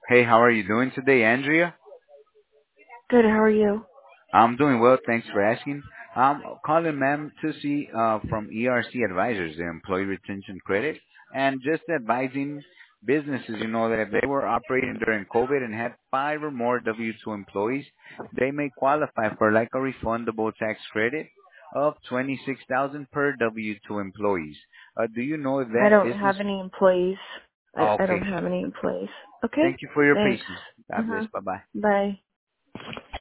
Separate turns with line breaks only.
Hey, how are you doing today, Andrea?
Good, how are you?
I'm doing well, thanks for asking. I'm calling ma'am to see from ERC Advisors, the Employee Retention Credit, and just advising businesses, that if they were operating during COVID and had five or more W-2 employees, they may qualify for like a refundable tax credit of 26,000 per W-2 employees. Do you know if
I
that
don't
business?
have any employees. I
Okay.
don't have any employees. Okay?
Thank you for your
Thanks.
patience. God bless.
Uh-huh.
Bye bye.
Bye.